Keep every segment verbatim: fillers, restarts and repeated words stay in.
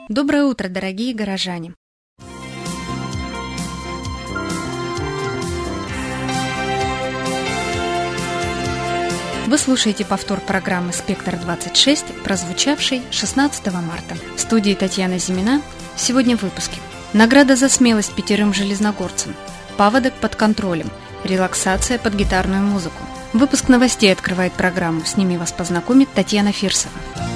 Доброе утро, дорогие горожане! Вы слушаете повтор программы «Спектр-двадцать шесть», прозвучавшей шестнадцатого марта. В студии Татьяна Зимина. Сегодня в выпуске. Награда за смелость пятерым железногорцам. Паводок под контролем. Релаксация под гитарную музыку. Выпуск новостей открывает программу. С ними вас познакомит Татьяна Фирсова.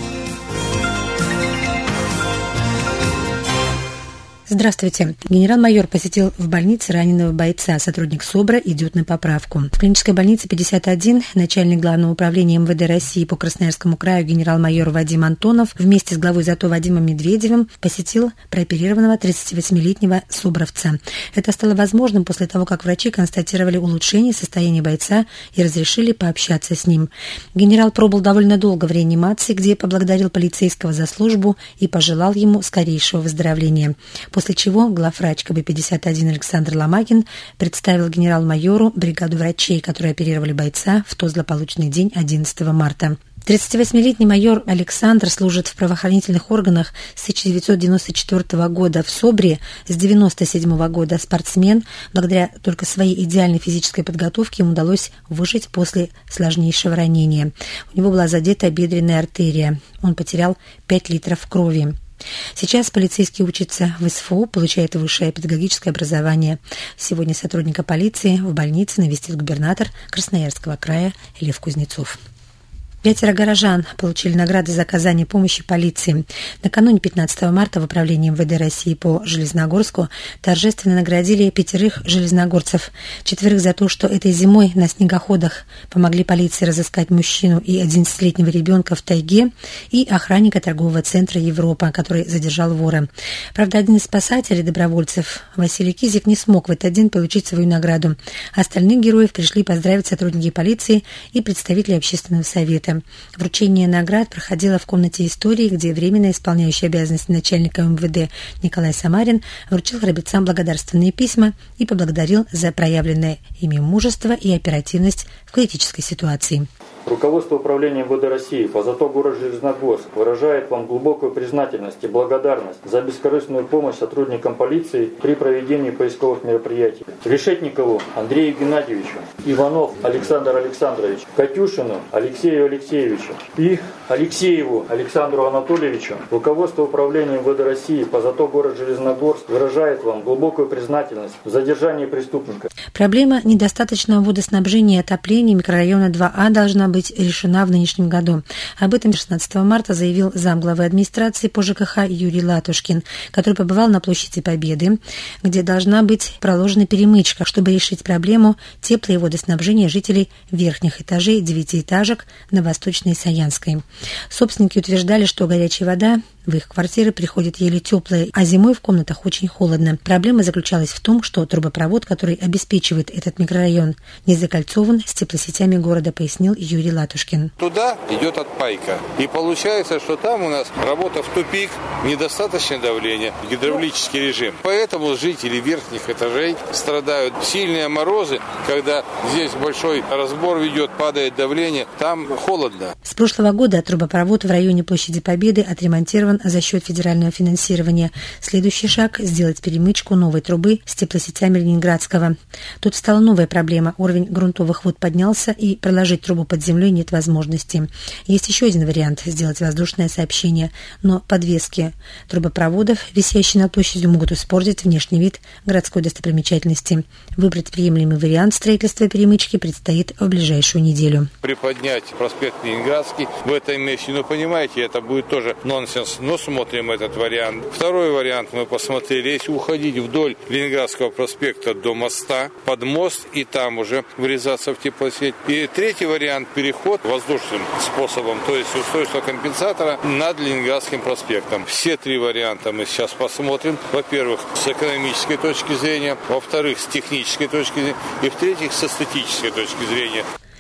Здравствуйте. Генерал-майор посетил в больнице раненого бойца. Сотрудник СОБРа идет на поправку. В клинической больнице пятьдесят один начальник Главного управления эм вэ дэ России по Красноярскому краю генерал-майор Вадим Антонов вместе с главой ЗАТО Вадимом Медведевым посетил прооперированного тридцативосьмилетнего собровца. Это стало возможным после того, как врачи констатировали улучшение состояния бойца и разрешили пообщаться с ним. Генерал пробыл довольно долго в реанимации, где поблагодарил полицейского за службу и пожелал ему скорейшего выздоровления. После чего главврач ка бэ пятьдесят один Александр Ломакин представил генерал-майору бригаду врачей, которые оперировали бойца в тот злополучный день одиннадцатого марта. тридцативосьмилетний майор Александр служит в правоохранительных органах с тысяча девятьсот девяносто четвёртого года в СОБРе, с девяносто седьмого года спортсмен. Благодаря только своей идеальной физической подготовке ему удалось выжить после сложнейшего ранения. У него была задета бедренная артерия. Он потерял пять литров крови. Сейчас полицейский учится в эс эф о, получает высшее педагогическое образование. Сегодня сотрудника полиции в больнице навестил губернатор Красноярского края Лев Кузнецов. Пятеро горожан получили награды за оказание помощи полиции. Накануне пятнадцатого марта в управлении эм вэ дэ России по Железногорску торжественно наградили пятерых железногорцев. Четверых за то, что этой зимой на снегоходах помогли полиции разыскать мужчину и одиннадцатилетнего ребенка в тайге, и охранника торгового центра «Европа», который задержал вора. Правда, один из спасателей добровольцев, Василий Кизик, не смог в этот день получить свою награду. Остальных героев пришли поздравить сотрудники полиции и представители общественного совета. Вручение наград проходило в комнате истории, где временно исполняющий обязанности начальника эм вэ дэ Николай Самарин вручил храбрецам благодарственные письма и поблагодарил за проявленное ими мужество и оперативность в критической ситуации. Руководство управления эм вэ дэ России по ЗАТО город Железногорск выражает вам глубокую признательность и благодарность за бескорыстную помощь сотрудникам полиции при проведении поисковых мероприятий. Решетникову Андрею Геннадьевичу, Иванов Александр Александрович, Катюшину Алексею Алексеевичу и Алексееву Александру Анатольевичу. Руководство управления эм вэ дэ России по ЗАТО город Железногорск выражает вам глубокую признательность в задержании преступника. Проблема недостаточного водоснабжения и отопления микрорайона два А должна быть быть решена в нынешнем году. Об этом шестнадцатого марта заявил замглавы администрации по жэ ка ха Юрий Латушкин, который побывал на площади Победы, где должна быть проложена перемычка, чтобы решить проблему тепла и водоснабжения жителей верхних этажей девятиэтажек на Восточной Саянской. Собственники утверждали, что горячая вода в их квартиры приходит еле теплая, а зимой в комнатах очень холодно. Проблема заключалась в том, что трубопровод, который обеспечивает этот микрорайон, не закольцован с теплосетями города, пояснил Юрий Латушкин. Туда идет отпайка. И получается, что там у нас работа в тупик, недостаточное давление, гидравлический режим. Поэтому жители верхних этажей страдают. Сильные морозы, когда здесь большой разбор ведет, падает давление, там холодно. С прошлого года трубопровод в районе площади Победы отремонтирован за счет федерального финансирования. Следующий шаг – сделать перемычку новой трубы с теплосетями Ленинградского. Тут стала новая проблема. Уровень грунтовых вод поднялся, и проложить трубу под землей нет возможности. Есть еще один вариант – сделать воздушное сообщение, но подвески трубопроводов, висящие над площадью, могут испортить внешний вид городской достопримечательности. Выбрать приемлемый вариант строительства перемычки предстоит в ближайшую неделю. Приподнять проспект Ленинградский в этом месте, ну понимаете, это будет тоже нонсенс. Но смотрим этот вариант. Второй вариант мы посмотрели, если уходить вдоль Ленинградского проспекта до моста, под мост и там уже врезаться в теплосеть. И третий вариант – переход воздушным способом, то есть устройство компенсатора над Ленинградским проспектом. Все три варианта мы сейчас посмотрим. Во-первых, с экономической точки зрения, во-вторых, с технической точки зрения и в-третьих, с эстетической точки зрения.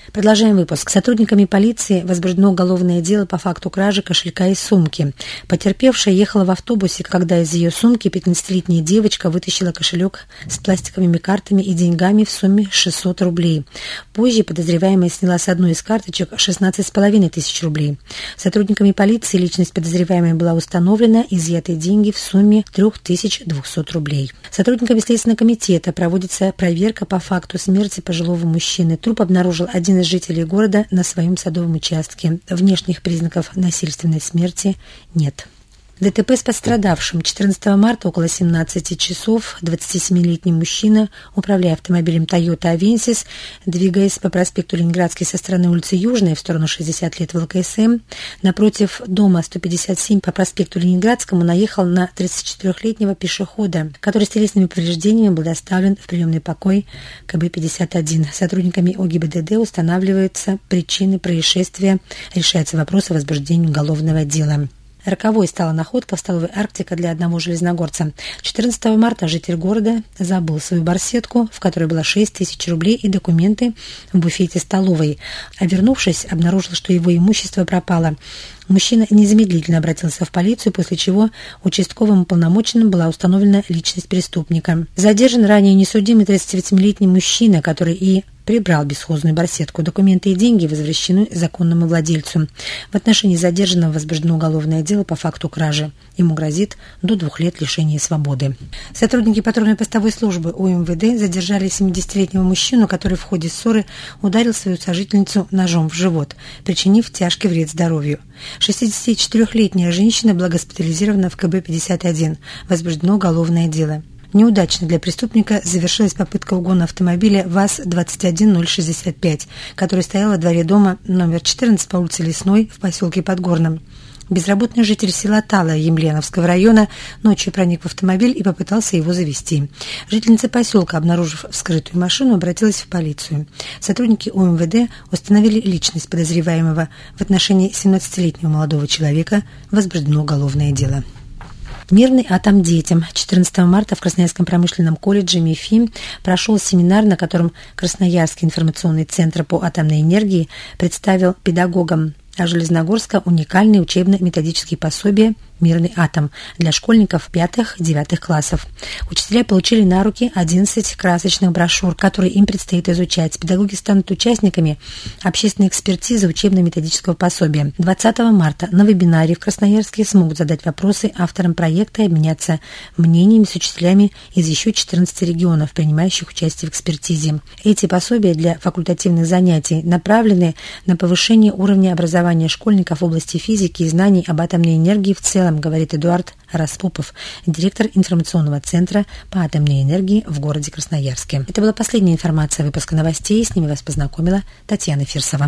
Продолжаем выпуск. Сотрудниками полиции возбуждено уголовное дело по факту кражи кошелька и сумки. Потерпевшая ехала в автобусе, когда из ее сумки пятнадцатилетняя девочка вытащила кошелек с пластиковыми картами и деньгами в сумме шестьсот рублей. Позже подозреваемая сняла с одной из карточек шестнадцать с половиной тысяч рублей. Сотрудниками полиции личность подозреваемой была установлена, изъяты деньги в сумме три тысячи двести рублей. Сотрудниками Следственного комитета проводится проверка по факту смерти пожилого мужчины. Труп обнаружил один из жителей города на своем садовом участке. Внешних признаков насильственной смерти нет. ДТП с пострадавшим. четырнадцатого марта около семнадцати часов двадцатисемилетний мужчина, управляя автомобилем Toyota Avensis, двигаясь по проспекту Ленинградский со стороны улицы Южной в сторону шестьдесят лет ВЛКСМ, напротив дома сто пятьдесят семь по проспекту Ленинградскому наехал на тридцатичетырёхлетнего пешехода, который с телесными повреждениями был доставлен в приемный покой ка бэ пятьдесят один. Сотрудниками о гэ и бэ дэ дэ устанавливаются причины происшествия, решается вопрос о возбуждении уголовного дела. Роковой стала находка в столовой «Арктика» для одного железногорца. четырнадцатого марта житель города забыл свою барсетку, в которой было шесть тысяч рублей и документы в буфете столовой. А вернувшись, обнаружил, что его имущество пропало. Мужчина незамедлительно обратился в полицию, после чего участковым уполномоченным была установлена личность преступника. Задержан ранее несудимый тридцативосьмилетний мужчина, который и прибрал бесхозную барсетку. Документы и деньги возвращены законному владельцу. В отношении задержанного возбуждено уголовное дело по факту кражи. Ему грозит до двух лет лишения свободы. Сотрудники патрульно-постовой службы о эм вэ дэ задержали семидесятилетнего мужчину, который в ходе ссоры ударил свою сожительницу ножом в живот, причинив тяжкий вред здоровью. шестидесятичетырёхлетняя женщина была госпитализирована в ка бэ пятьдесят один. Возбуждено уголовное дело. Неудачно для преступника завершилась попытка угона автомобиля ВАЗ двадцать один ноль шестьдесят пять, который стоял во дворе дома номер четырнадцать по улице Лесной в поселке Подгорном. Безработный житель села Талая Емельяновского района ночью проник в автомобиль и попытался его завести. Жительница поселка, обнаружив вскрытую машину, обратилась в полицию. Сотрудники о эм вэ дэ установили личность подозреваемого. В отношении семнадцатилетнего молодого человека возбуждено уголовное дело. Мирный атом детям. четырнадцатого марта в Красноярском промышленном колледже МИФИ прошел семинар, на котором Красноярский информационный центр по атомной энергии представил педагогам а Железногорска уникальные учебно-методические пособия «Мирный атом» для школьников пятых-девятых классов. Учителя получили на руки одиннадцать красочных брошюр, которые им предстоит изучать. Педагоги станут участниками общественной экспертизы учебно-методического пособия. двадцатого марта на вебинаре в Красноярске смогут задать вопросы авторам проекта и обменяться мнениями с учителями из еще четырнадцати регионов, принимающих участие в экспертизе. Эти пособия для факультативных занятий направлены на повышение уровня образования школьников в области физики и знаний об атомной энергии в целом, говорит Эдуард Распопов, директор информационного центра по атомной энергии в городе Красноярске. Это была последняя информация выпуска новостей. С ними вас познакомила Татьяна Фирсова.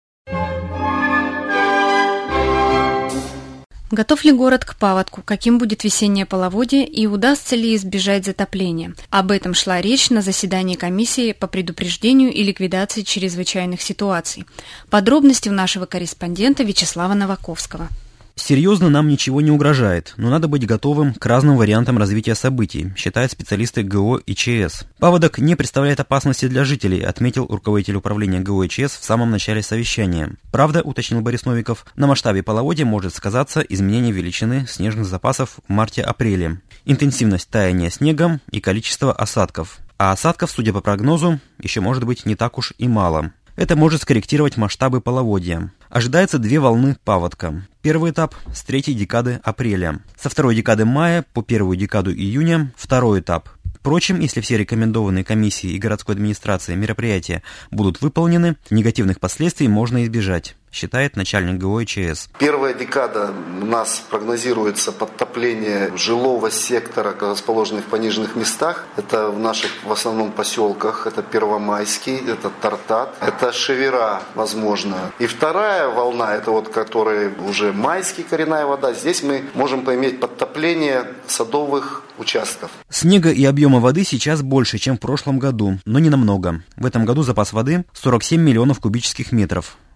Готов ли город к паводку? Каким будет весеннее половодье и удастся ли избежать затопления? Об этом шла речь на заседании комиссии по предупреждению и ликвидации чрезвычайных ситуаций. Подробности у нашего корреспондента Вячеслава Новаковского. Серьезно нам ничего не угрожает, но надо быть готовым к разным вариантам развития событий, считают специалисты гэ о и че эс. Паводок не представляет опасности для жителей, отметил руководитель управления гэ о и че эс в самом начале совещания. Правда, уточнил Борис Новиков, на масштабе половодья может сказаться изменение величины снежных запасов в марте-апреле, интенсивность таяния снега и количество осадков. А осадков, судя по прогнозу, еще может быть не так уж и мало. Это может скорректировать масштабы половодья. Ожидается две волны паводка. Первый этап с третьей декады апреля. Со второй декады мая по первую декаду июня второй этап. Впрочем, если все рекомендованные комиссией и городской администрацией мероприятия будут выполнены, негативных последствий можно избежать, считает начальник гэ о и че эс. Первая декада у нас прогнозируется подтопление жилого сектора, расположенных в пониженных местах. Это в наших в основном поселках. Это Первомайский, это Тартат, это Шевера, возможно. И вторая волна, это вот которая уже майский, коренная вода. Здесь мы можем поиметь подтопление садовых участков. Снега и объема воды сейчас больше, чем в прошлом году, но не намного. В этом году запас воды сорок семь миллионов кубических метров.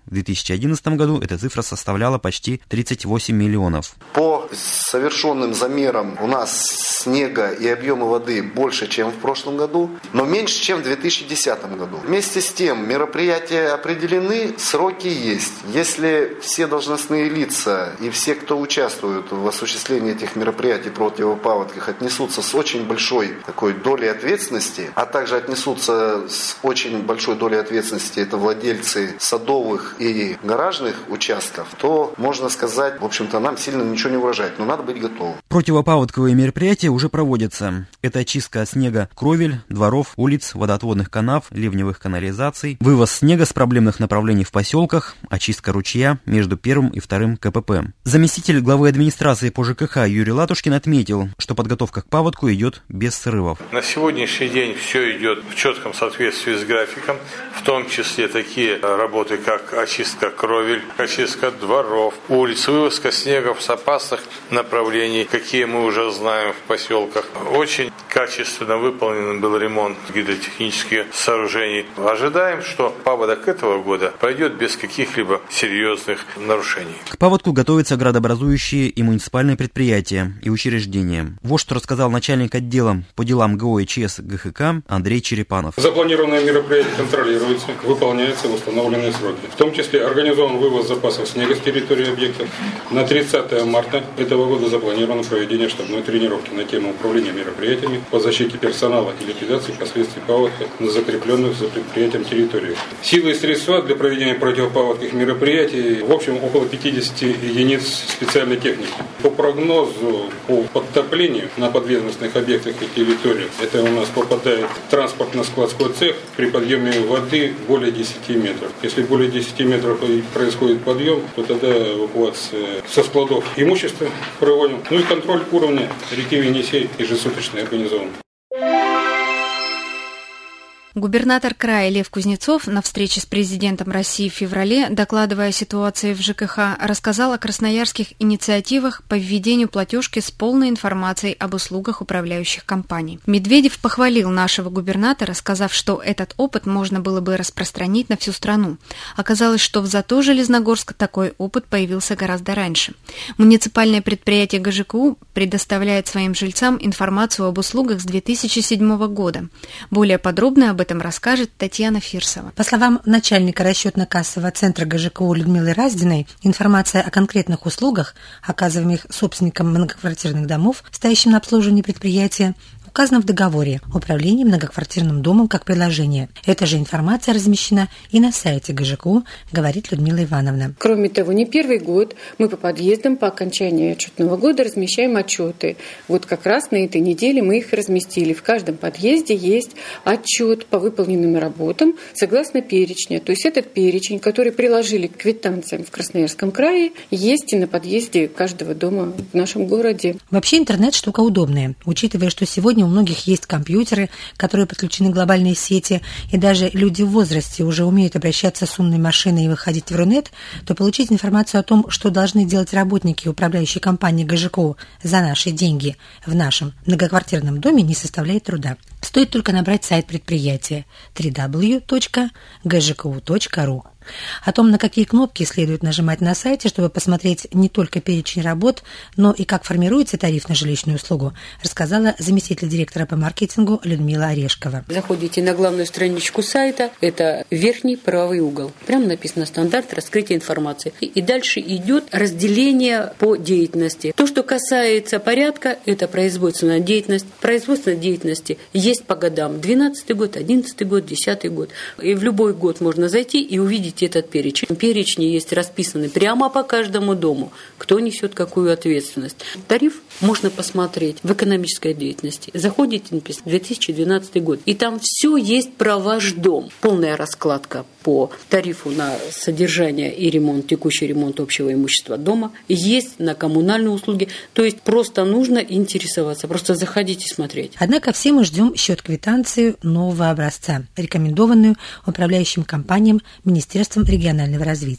В две тысячи одиннадцатом году эта цифра составляла почти тридцать восемь миллионов. По совершенным замерам у нас снега и объема воды больше, чем в прошлом году, но меньше, чем в две тысячи десятом году. Вместе с тем, мероприятия определены, сроки есть. Если все должностные лица и все, кто участвует в осуществлении этих мероприятий противопаводковых, отнесутся с очень большой такой долей ответственности, а также отнесутся с очень большой долей ответственности, это владельцы садовых и гаражных участков, то можно сказать, в общем-то, нам сильно ничего не угрожает, но надо быть готовым. Противопаводковые мероприятия уже проводятся. Это очистка от снега кровель, дворов, улиц, водоотводных канав, ливневых канализаций, вывоз снега с проблемных направлений в поселках, очистка ручья между первым и вторым ка пэ пэ. Заместитель главы администрации по жэ ка ха Юрий Латушкин отметил, что подготовка к паводку идет без срывов. На сегодняшний день все идет в четком соответствии с графиком, в том числе такие работы, как очистка кровель, очистка дворов, улиц, вывозка снега с опасных направлений, какие мы уже знаем в поселках. Очень качественно выполнен был ремонт гидротехнических сооружений. Ожидаем, что паводок этого года пройдет без каких-либо серьезных нарушений. К паводку готовятся градообразующие и муниципальные предприятия и учреждения. Вот что рассказал начальник отдела по делам гэ о и че эс гэ ха ка Андрей Черепанов. Запланированные мероприятия контролируются, выполняются в установленные сроки. В том числе организован вывоз запасов снега с территории объектов. На тридцатое марта этого года запланировано проведение штабной тренировки на тему управления мероприятиями по защите персонала и ликвидации последствий паводка на закрепленных за предприятием территориях. Силы и средства для проведения противопаводковых мероприятий в общем около пятьдесят единиц специальной техники. По прогнозу по подтоплению на подведомственных объектах и территориях это у нас попадает транспортно-складской цех при подъеме воды более десяти метров. Если более десяти метров происходит подъем, то тогда эвакуация со складов имущества проводим. Ну и контроль уровня реки Енисей ежесуточно организован. Губернатор края Лев Кузнецов на встрече с президентом России в феврале, докладывая о ситуации в жэ ка ха, рассказал о красноярских инициативах по введению платежки с полной информацией об услугах управляющих компаний. Медведев похвалил нашего губернатора, сказав, что этот опыт можно было бы распространить на всю страну. Оказалось, что в Зато-Железногорск такой опыт появился гораздо раньше. Муниципальное предприятие гэ жэ ка у предоставляет своим жильцам информацию об услугах с две тысячи седьмого года. Более подробно об этом этом расскажет Татьяна Фирсова. По словам начальника расчетно-кассового центра гэ жэ ка у Людмилы Раздиной, информация о конкретных услугах, оказываемых собственникам многоквартирных домов, стоящим на обслуживании предприятия, указано в договоре управления многоквартирным домом как приложение. Эта же информация размещена и на сайте гэ жэ ка у, говорит Людмила Ивановна. Кроме того, не первый год мы по подъездам по окончании отчетного года размещаем отчеты. Вот как раз на этой неделе мы их разместили. В каждом подъезде есть отчет по выполненным работам согласно перечня. То есть этот перечень, который приложили к квитанциям в Красноярском крае, есть и на подъезде каждого дома в нашем городе. Вообще интернет штука удобная, учитывая, что сегодня у многих есть компьютеры, которые подключены к глобальной сети, и даже люди в возрасте уже умеют обращаться с умной машиной и выходить в Рунет, то получить информацию о том, что должны делать работники управляющей компании гэ жэ ка у за наши деньги в нашем многоквартирном доме, не составляет труда. Стоит только набрать сайт предприятия дабл ю дабл ю дабл ю точка гэ жэ ка у точка ру. О том, на какие кнопки следует нажимать на сайте, чтобы посмотреть не только перечень работ, но и как формируется тариф на жилищную услугу, рассказала заместитель директора по маркетингу Людмила Орешкова. Заходите на главную страничку сайта, это верхний правый угол. Прямо написано «Стандарт раскрытия информации». И дальше идет разделение по деятельности. То, что касается порядка, это производственная деятельность. Производственной деятельности есть по годам. двенадцатый год, одиннадцатый год, десятый год. И в любой год можно зайти и увидеть этот перечень. В перечне есть расписаны прямо по каждому дому, кто несет какую ответственность. Тариф можно посмотреть в экономической деятельности. Заходите, написано две тысячи двенадцатый год, и там все есть про ваш дом. Полная раскладка по тарифу на содержание и ремонт, текущий ремонт общего имущества дома, есть на коммунальные услуги. То есть просто нужно интересоваться, просто заходите смотреть. Однако все мы ждем счет-квитанцию нового образца, рекомендованную управляющим компаниям Министерством регионального развития.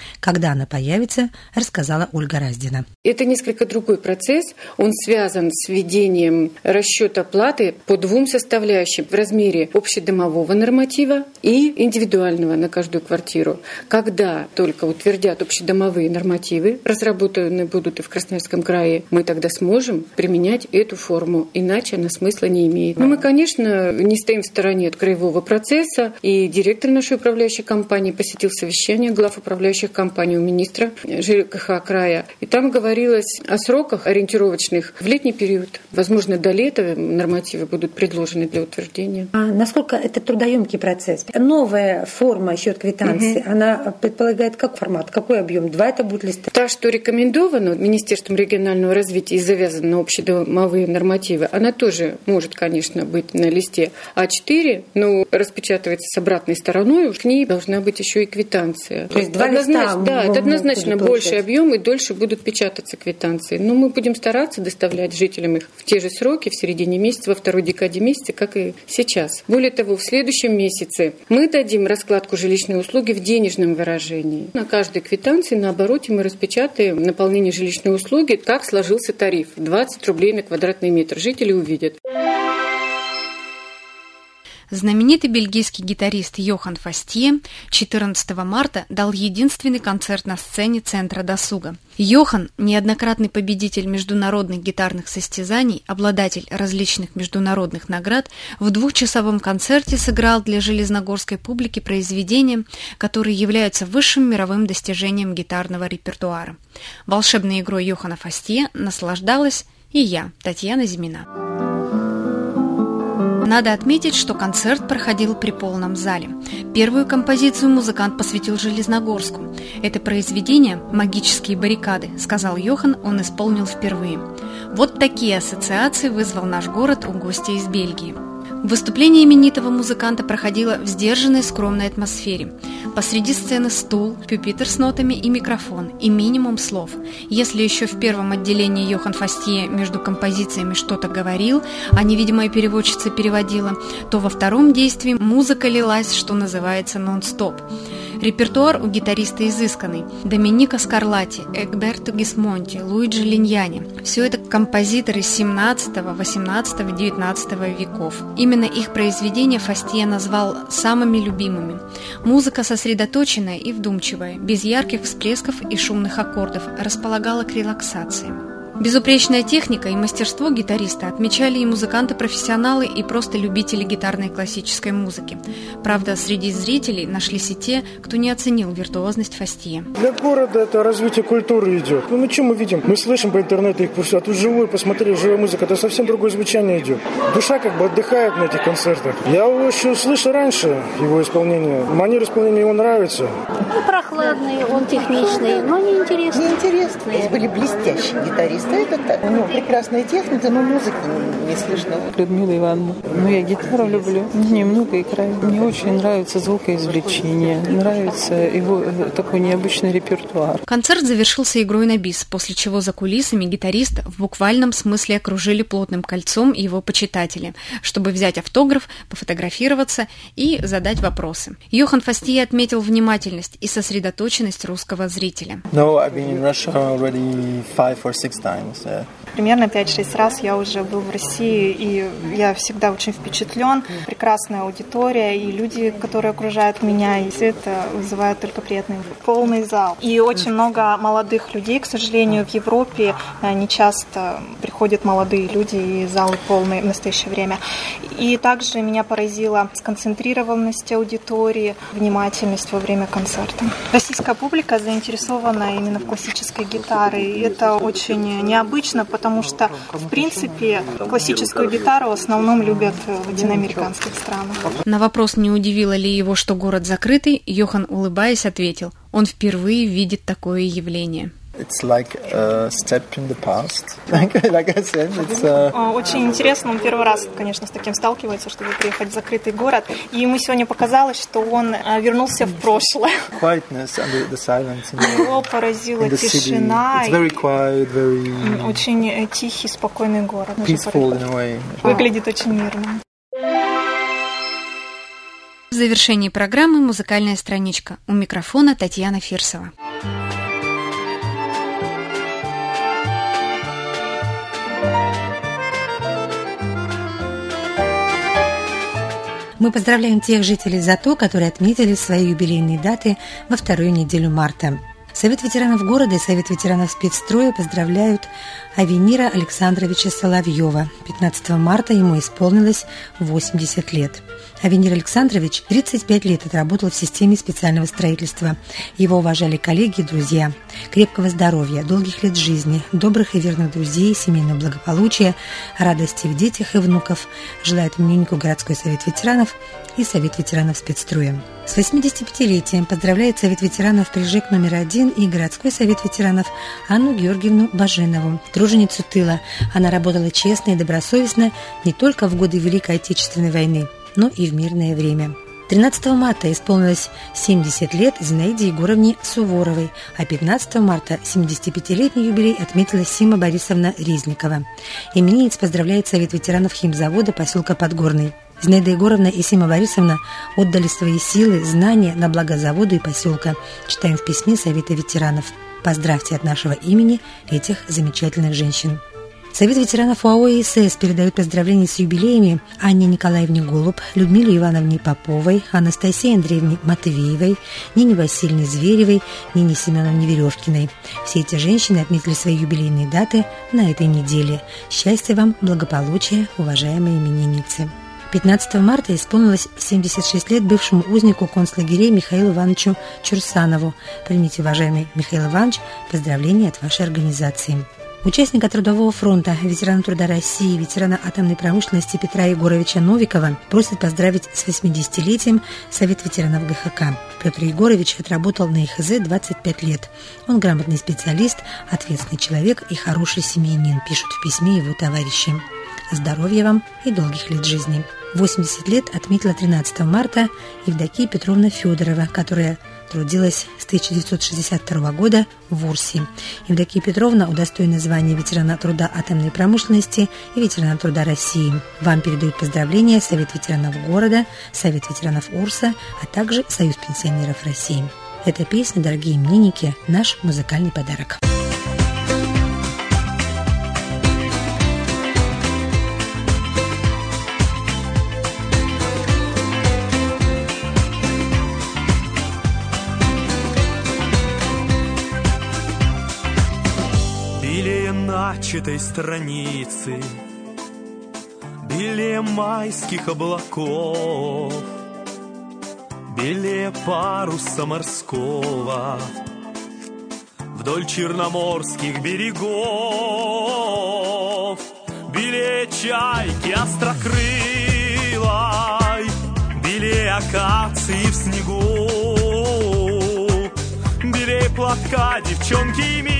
Когда она появится, рассказала Ольга Раздина. Это несколько другой процесс. Он связан с введением расчета платы по двум составляющим в размере общедомового норматива и индивидуального на каждую квартиру. Когда только утвердят общедомовые нормативы, разработанные будут и в Красноярском крае, мы тогда сможем применять эту форму. Иначе она смысла не имеет. Но мы, конечно, не стоим в стороне от краевого процесса. И директор нашей управляющей компании посетил совещание глав управляющих компаний у министра ЖКХ края. И там говорилось о сроках ориентировочных в летний период. Возможно, до лета нормативы будут предложены для утверждения. А насколько это трудоемкий процесс? Новая форма счет квитанции, угу. она предполагает как формат, какой объем? Два это будут листы? Та, что рекомендована Министерством регионального развития и завязана на общедомовые нормативы, она тоже может, конечно, быть на листе а четыре, но распечатывается с обратной стороной, к ней должна быть еще и квитанция. То есть два листа? Да, это однозначно больший объем и дольше будут печататься квитанции. Но мы будем стараться доставлять жителям их в те же сроки, в середине месяца, во второй декаде месяца, как и сейчас. Более того, в следующем месяце мы дадим раскладку жилищной услуги в денежном выражении. На каждой квитанции на обороте мы распечатаем наполнение жилищной услуги, как сложился тариф. двадцать рублей на квадратный метр. Жители увидят. Знаменитый бельгийский гитарист Йохан Фастье четырнадцатого марта дал единственный концерт на сцене Центра досуга. Йохан – неоднократный победитель международных гитарных состязаний, обладатель различных международных наград, в двухчасовом концерте сыграл для железногорской публики произведения, которые являются высшим мировым достижением гитарного репертуара. Волшебной игрой Йохана Фастье наслаждалась и я, Татьяна Зимина. Надо отметить, что концерт проходил при полном зале. Первую композицию музыкант посвятил Железногорску. Это произведение «Магические баррикады», сказал Йохан, он исполнил впервые. Вот такие ассоциации вызвал наш город у гостя из Бельгии. Выступление именитого музыканта проходило в сдержанной, скромной атмосфере. Посреди сцены стул, пюпитр с нотами и микрофон, и минимум слов. Если еще в первом отделении Йохан Фастье между композициями что-то говорил, а невидимая переводчица переводила, то во втором действии музыка лилась, что называется, нон-стоп. Репертуар у гитариста изысканный. Доминика Скарлатти, Эгберто Гисмонти, Луиджи Линьяни. Все это композиторы семнадцатого, восемнадцатого, девятнадцатого веков. Именно их произведения Фастье назвал самыми любимыми. Музыка сосредоточенная и вдумчивая, без ярких всплесков и шумных аккордов, располагала к релаксации. Безупречная техника и мастерство гитариста отмечали и музыканты-профессионалы, и просто любители гитарной классической музыки. Правда, среди зрителей нашлись и те, кто не оценил виртуозность Фастье. Для города это развитие культуры идет. Ну, мы что мы видим? Мы слышим по интернету их, а тут живую посмотрели, живая музыка, это совсем другое звучание идет. Душа как бы отдыхает на этих концертах. Я его еще слышу раньше, его исполнение. Манера исполнения ему нравится. Он прохладный, он техничный, но неинтересный. Неинтересный. Здесь были блестящие гитаристы. Это так. У него прекрасная техника, но музыки не слышно. Людмила Ивановна. Ну, я гитару люблю. Немного играю. Мне очень нравится звукоизвлечение. Нравится его такой необычный репертуар. Концерт завершился игрой на бис, после чего за кулисами гитарист в буквальном смысле окружили плотным кольцом его почитатели, чтобы взять автограф, пофотографироваться и задать вопросы. Йохан Фастье отметил внимательность и сосредоточенность русского зрителя. No, I've been in Russia already five or six times. Примерно пять-шесть раз я уже был в России, и я всегда очень впечатлен. Прекрасная аудитория, и люди, которые окружают меня, и все это вызывает только приятный полный зал. И очень много молодых людей, к сожалению, в Европе не часто приходят молодые люди, и залы полные в настоящее время. И также меня поразила сконцентрированность аудитории, внимательность во время концерта. Российская публика заинтересована именно в классической гитаре, и это очень необычно, потому что, в принципе, классическую гитару в основном любят в латиноамериканских странах. На вопрос, не удивило ли его, что город закрытый, Йохан, улыбаясь, ответил, он впервые видит такое явление. It's like a step in the past. Like, like I said, it's a... Очень интересно, он первый раз, конечно, с таким сталкивается, чтобы приехать в закрытый город. И ему сегодня показалось, что он вернулся в прошлое. Quietness and the silence in the, Его поразила тишина. It's very quiet, very... Очень тихий, спокойный город. Peaceful in a way. Выглядит очень мирно. В завершении программы музыкальная страничка. У микрофона Татьяна Фирсова. Мы поздравляем тех жителей ЗАТО, которые отметили свои юбилейные даты во вторую неделю марта. Совет ветеранов города и Совет ветеранов спецстроя поздравляют Авенира Александровича Соловьева. пятнадцатого марта ему исполнилось восемьдесят лет. Авенир Александрович тридцать пять лет отработал в системе специального строительства. Его уважали коллеги и друзья. Крепкого здоровья, долгих лет жизни, добрых и верных друзей, семейного благополучия, радости в детях и внуков желает имениннику городской совет ветеранов и Совет ветеранов спецстроя. С восьмидесятипятилетием поздравляет Совет ветеранов Прижек номер один и городской совет ветеранов Анну Георгиевну Баженову, труженицу тыла. Она работала честно и добросовестно не только в годы Великой Отечественной войны, но и в мирное время. тринадцатого марта исполнилось семьдесят лет Зинаиде Егоровне Суворовой, а пятнадцатого марта семидесятипятилетний юбилей отметила Сима Борисовна Резникова. Именинниц поздравляет Совет ветеранов химзавода поселка Подгорный. Зинаида Егоровна и Сима Борисовна отдали свои силы, знания на благо завода и поселка. Читаем в письме Совета ветеранов. Поздравьте от нашего имени этих замечательных женщин. Совет ветеранов ОАО ИСС передает поздравления с юбилеями Анне Николаевне Голуб, Людмиле Ивановне Поповой, Анастасии Андреевне Матвеевой, Нине Васильевне Зверевой, Нине Семеновне Веревкиной. Все эти женщины отметили свои юбилейные даты на этой неделе. Счастья вам, благополучия, уважаемые именинницы! пятнадцатого марта исполнилось семьдесят шесть лет бывшему узнику концлагерей Михаилу Ивановичу Чурсанову. Примите, уважаемый Михаил Иванович, поздравления от вашей организации. Участника Трудового фронта, ветерана труда России, ветерана атомной промышленности Петра Егоровича Новикова просит поздравить с восьмидесятилетием Совет ветеранов ГХК. Петр Егорович отработал на ИХЗ двадцать пять лет. Он грамотный специалист, ответственный человек и хороший семьянин, пишут в письме его товарищи. Здоровья вам и долгих лет жизни. восемьдесят лет отметила тринадцатого марта Евдокия Петровна Федорова, которая трудилась с тысяча девятьсот шестьдесят второго года в Урсе. Евдокия Петровна удостоена звания ветерана труда атомной промышленности и ветерана труда России. Вам передают поздравления Совет ветеранов города, Совет ветеранов Урса, а также Союз пенсионеров России. Эта песня, дорогие именинники, наш музыкальный подарок. Начатой страницы, белее майских облаков, белее паруса морского, вдоль черноморских берегов, белее чайки острокрылой, белее акации в снегу, белее платка девчонки милой,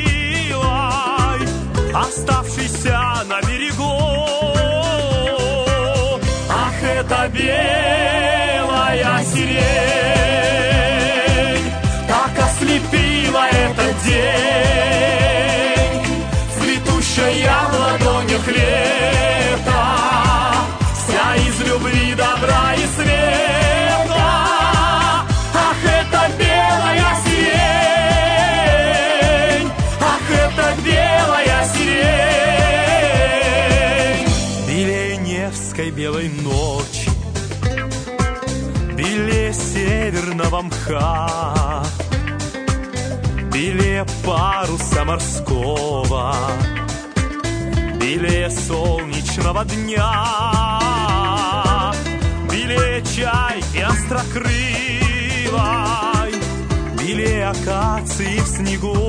оставшийся на берегу. Ах, это белая сирень, так ослепила этот день, цветущая в ладонях лета, вся из любви, добра и света. Ах, это белая сирень, ах, это белая сирень, белее Невской белой ночи, белее северного мха, белее паруса морского, белее солнечного дня, белее чайки острокрылой, белее акации в снегу,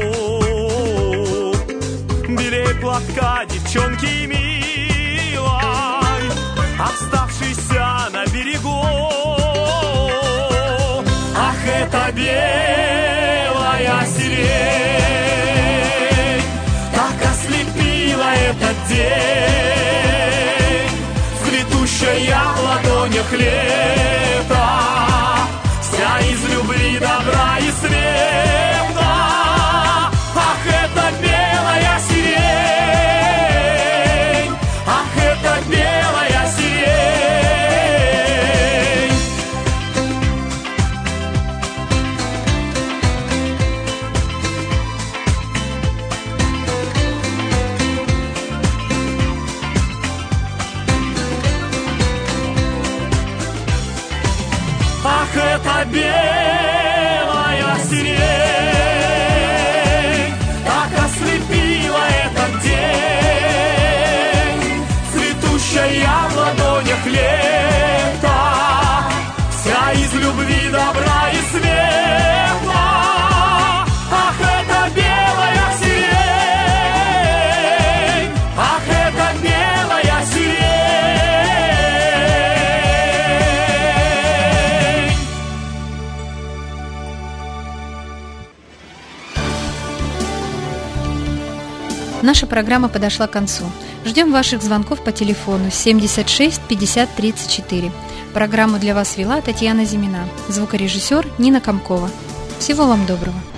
белее платка девчонки милой, оставшейся на берегу. Ах, это белая сирень, так ослепила этот день, цветущая в ладонях лета, вся из любви, добра и света. Ах, это белая сирень, ах, это белая сирень. Наша программа подошла к концу. Ждем ваших звонков по телефону семьдесят шесть пятьдесят тридцать четыре. Программу для вас вела Татьяна Зимина, звукорежиссер Нина Комкова. Всего вам доброго.